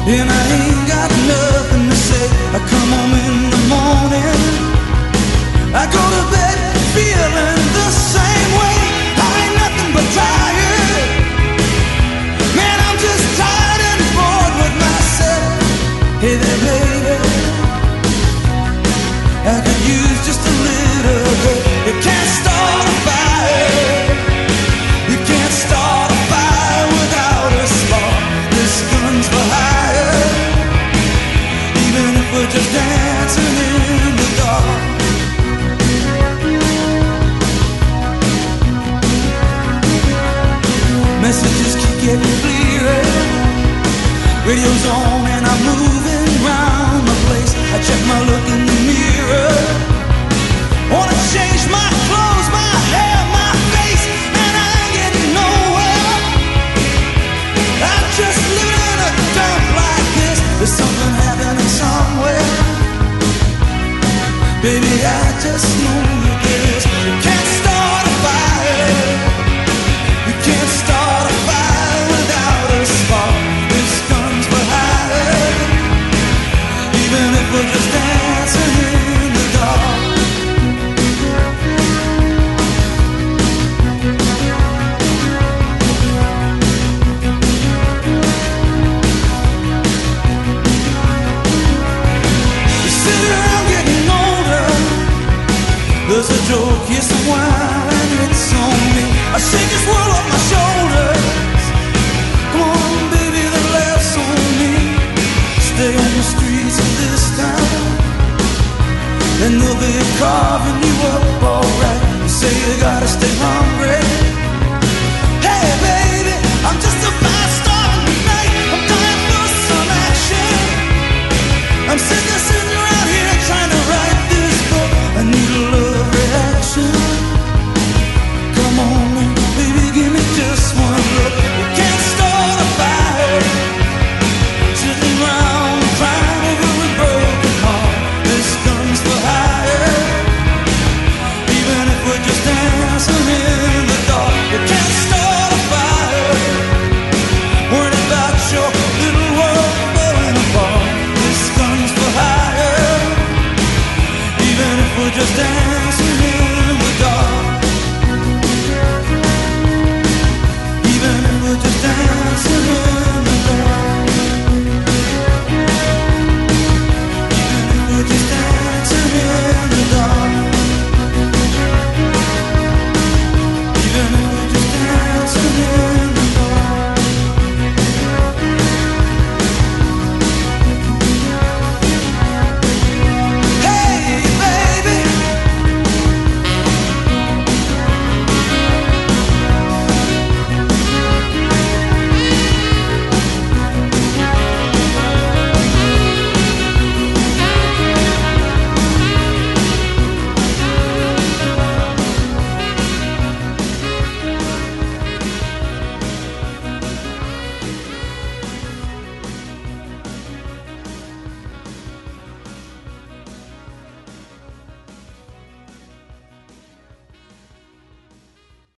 and I ain't got nothing to say. I come home in the morning, I go to bed feeling the same way. I ain't nothing but tired. Man, I'm just tired and bored with myself. Hey there, baby, I could use just a little bit. You can't start a fire. You can't start a fire without a spark. This gun's for hire, even if we're just dancing in the dark. Messages keep getting clearer. Radio's on and I'm moving round the place. I check my look in the mirror. Wanna change my clothes, my hair, my face, and I ain't getting nowhere. I'm just living in a dump like this. There's something happening somewhere. Baby, I just know that this. You can't start a fire. You can't start a fire without a spark. This gun's for hire, even if we're just dancing in the dark. You sit around getting older. There's a joke, here's some wine, and it's on me. I shake this world off my shoulders. Come on, baby, the laughs on me. Stay on the streets of this town, and they'll be carving you up alright. You say you gotta stay hungry. Hey, baby, I'm just a